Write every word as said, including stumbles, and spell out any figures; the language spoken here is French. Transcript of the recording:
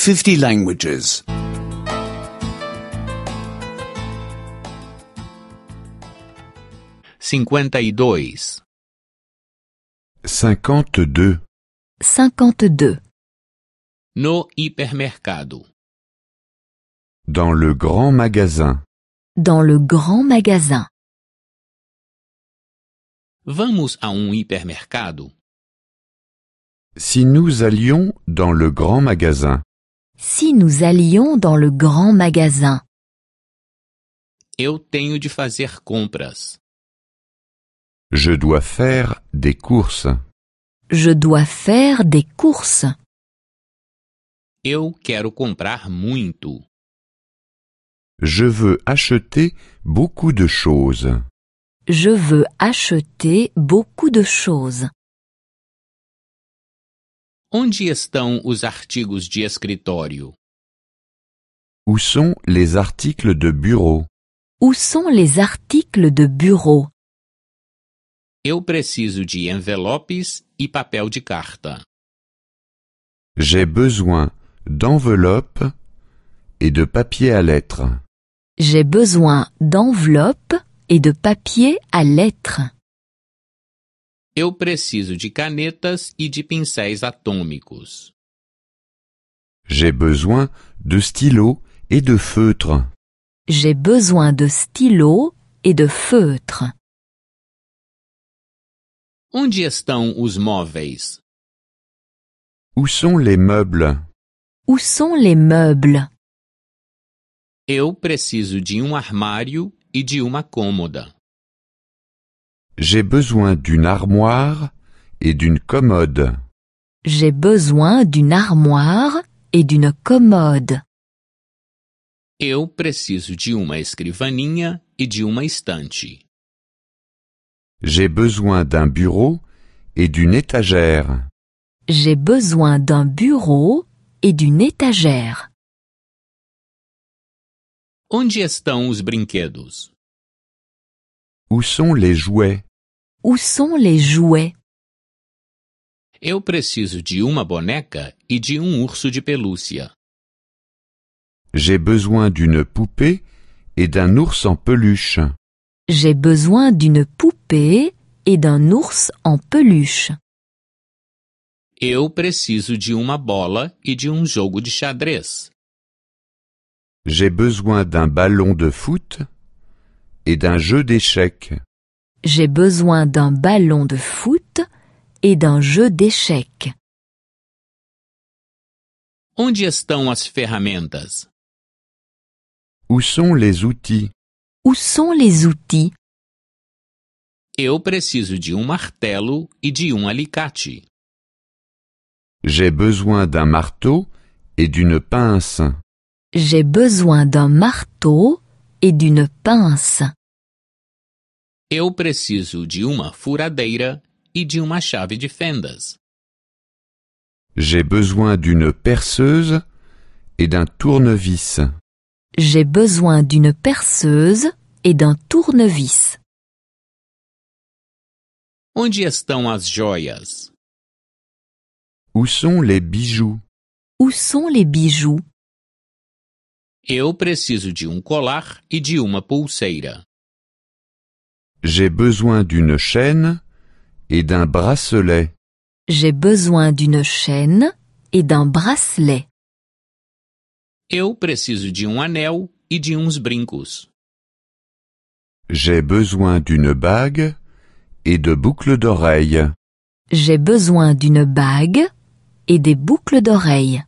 fifty languages. cinquenta e dois. cinquante-deux. cinquante-deux. No hipermercado. Dans le grand magasin. Dans le grand magasin. Vamos a um hipermercado? Si nous allions dans le grand magasin. Si nous allions dans le grand magasin. Eu tenho de fazer compras. Je dois faire des courses. Je dois faire des courses. Eu quero comprar muito. Je veux acheter beaucoup de choses. Je veux acheter beaucoup de choses. Onde estão os artigos de escritório? Où sont les articles de bureau? Où sont les articles de bureau? Eu preciso de envelopes e papel de carta. J'ai besoin d'enveloppes et de papier à lettres. J'ai besoin d'enveloppes et de papier à lettres. Eu preciso de canetas e de pincéis atômicos. J'ai besoin de stylos et de feutres. J'ai besoin de stylos et de feutres. Onde estão os móveis? Où sont les meubles? Où sont les meubles? Eu preciso de um armário e de uma cômoda. J'ai besoin d'une armoire et d'une commode. J'ai besoin d'une armoire et d'une commode. Eu preciso de uma escrivaninha e de uma estante. J'ai besoin d'un bureau et d'une étagère. J'ai besoin d'un bureau et d'une étagère. Onde estão os brinquedos? Où sont les jouets? Où sont les jouets? Eu preciso de uma boneca e de um urso de pelúcia. J'ai besoin d'une poupée et d'un ours en peluche. J'ai besoin d'une poupée et d'un ours en peluche. Eu preciso de uma bola e de um jogo de xadrez. J'ai besoin d'un ballon de foot et d'un jeu d'échecs. J'ai besoin d'un ballon de foot et d'un jeu d'échecs. Onde estão as ferramentas? Où sont les outils? Où sont les outils? Eu preciso de um martelo e de um alicate. J'ai besoin d'un marteau et d'une pince. J'ai besoin d'un marteau et d'une pince. Eu preciso de uma furadeira e de uma chave de fendas. J'ai besoin d'une perceuse et d'un tournevis. J'ai besoin d'une perceuse et d'un tournevis. Onde estão as joias? Où sont les bijoux? Où sont les bijoux? Eu preciso de um colar e de uma pulseira. J'ai besoin d'une chaîne et d'un bracelet. J'ai besoin d'une chaîne et d'un bracelet. Eu preciso de um anel e de uns brincos. J'ai besoin d'une bague et de boucles d'oreilles. J'ai besoin d'une bague et des boucles d'oreilles.